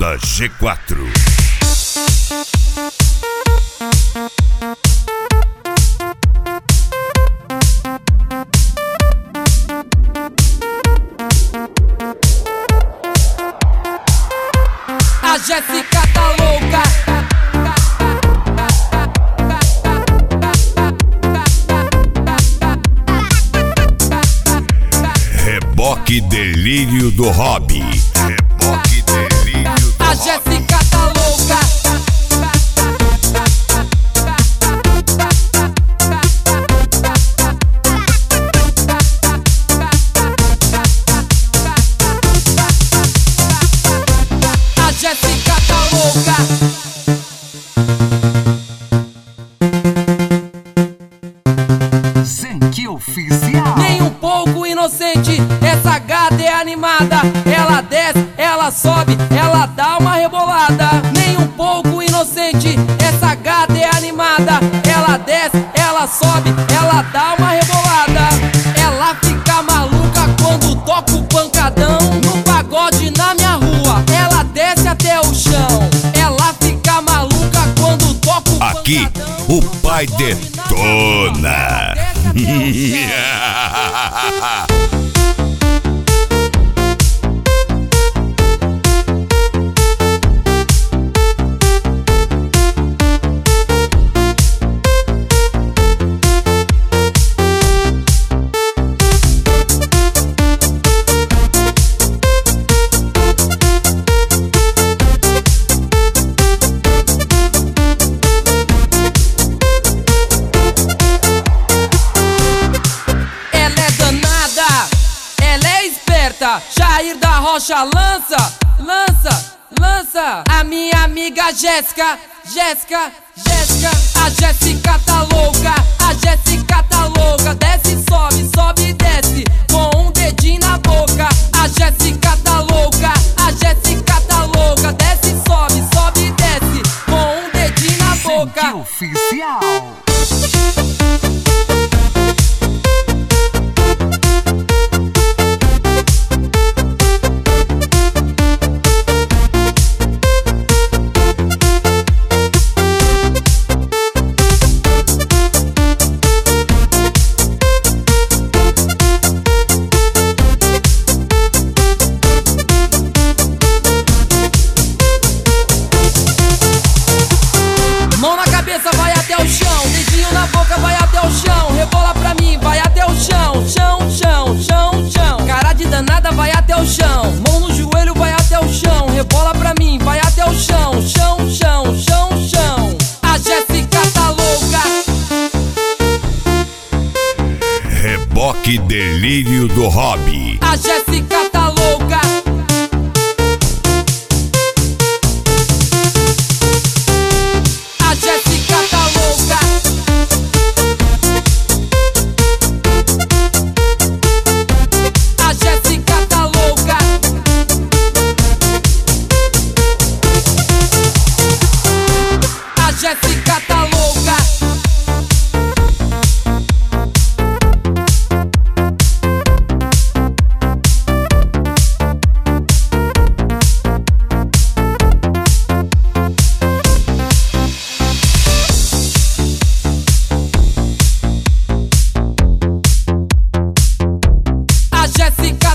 Banda G4. A Jéssica tá louca. Reboque Delírio do Hobby. Reboque Delírio do A Hobby. Jéssica tá louca. A Jéssica tá louca. Zenk Oficial. Nem um pouco inocente, essa gata é animada. Ela desce, ela sobe, ela dá uma rebolada. Nem um pouco inocente, essa gata é animada. Ela desce, ela sobe, ela dá uma rebolada. Ela fica maluca quando toca o pancadão. No pagode na minha rua, ela desce até o chão. Ela fica maluca quando toca o Aqui, pancadão. o pai detona. Jair da Rocha lança, lança, lança. A minha amiga Jéssica, Jéssica, Jéssica. A Jéssica tá louca, a Jéssica tá louca. Desce, sobe, sobe e desce, com um dedinho na boca. A Jéssica tá louca, a Jéssica tá louca. Desce, sobe, sobe e desce, com um dedinho na boca. Zenk Oficial. Mão na cabeça, vai até o chão. Dedinho na boca, vai até o chão. Rebola pra mim, vai até o chão. Chão, chão, chão, chão. Cara de danada, vai até o chão. Mão no joelho, vai até o chão. Rebola pra mim, vai até o chão. Chão, chão, chão, chão. A Jéssica tá louca. Reboque Delírio do Hobby. A Jéssica tá louca. A Jéssica tá louca. A Jéssica tá louca. A Jéssica tá louca. A Jéssica